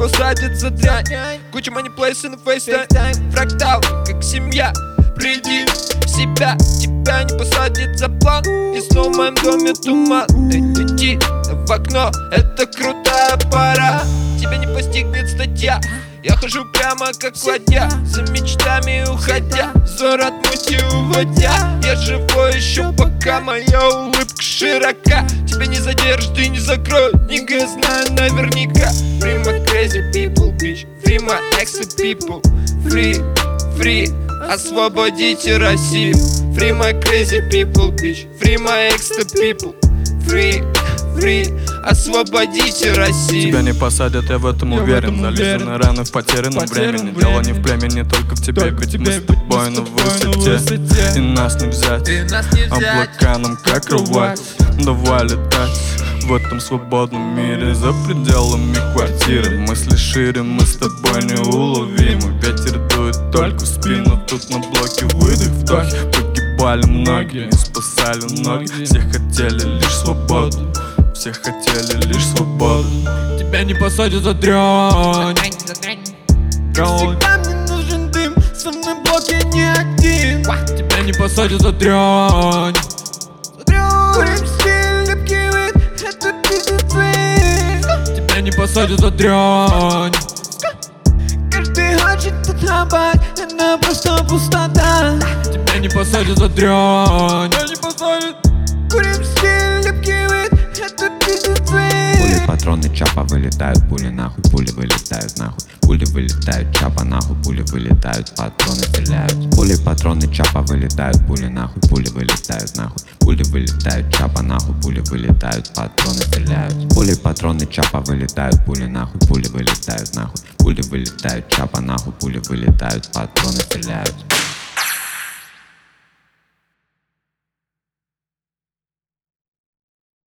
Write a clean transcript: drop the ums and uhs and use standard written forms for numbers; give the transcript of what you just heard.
посадят за дрянь. Куча манипуляций на FaceTime. Фрактал, как семья. Приди в себя, тебя не посадят за план. И снова в моем доме туман. Лети в окно, это крутая пора. Тебя не постигнет статья. Я хожу прямо как ладья, за мечтами уходя, взор от мути уводя. Я живой еще пока моя улыбка широка. Тебя не задержат и не закроют, нигга, я знаю наверняка. Free my crazy people, bitch, free my extra people. Free, free, освободите Россию. Free my crazy people, bitch, free my extra people. Free, free, освободите Россию. Тебя не посадят, я в этом уверен. Зализаны раны в потерянном времени. Дело не в племени, только в тебе. Ведь мы с тобой на высоте, и нас не взять. Облака нам как кровать. Давай летать в этом свободном мире, за пределами квартиры. Мысли шире, мы с тобой неуловимы. Ветер дует только в спину, тут на блоке выдох, вдох. Погибали многие, не спасали ноги. Все хотели лишь свободу, все хотели лишь свободу. Тебя не посадят за дрянь. Всегда мне нужен дым, со мной в блоке не один. Тебя не посадят за дрянь. Курим стиль, липкий вид, это пиздец. Тебя не посадят за дрянь. Каждый хочет отрабать, это просто пустота. Тебя не посадят за дрянь. Тебя не посадят. Курим стиль, липкий вид, это пиздец. Пули, патроны, чапа вылетают, пули нахуй, пули вылетают нахуй. Пули вылетают, чапа нахуй, пули вылетают, патроны стреляют. Пули, патроны, чапа вылетают, пули нахуй, пули вылетают нахуй. Пули вылетают, чапа нахуй, пули вылетают, патроны стреляют. Пули, патроны, чапа вылетают, пули нахуй, пули вылетают нахуй. Пули вылетают, чапа нахуй, пули вылетают, патроны стреляют.